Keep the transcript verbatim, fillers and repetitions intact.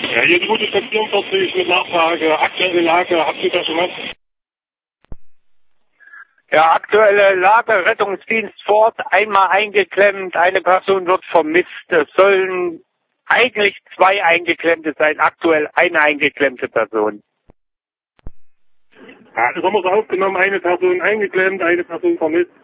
Ja, hier die gute Station vierzig mit Nachfrage. Aktuelle Lage, habt ihr da schon was? Ja, aktuelle Lage, Rettungsdienst vor Ort, einmal eingeklemmt, eine Person wird vermisst. Es sollen eigentlich zwei Eingeklemmte sein, aktuell eine eingeklemmte Person. Ja, das haben wir so aufgenommen, eine Person eingeklemmt, eine Person vermisst.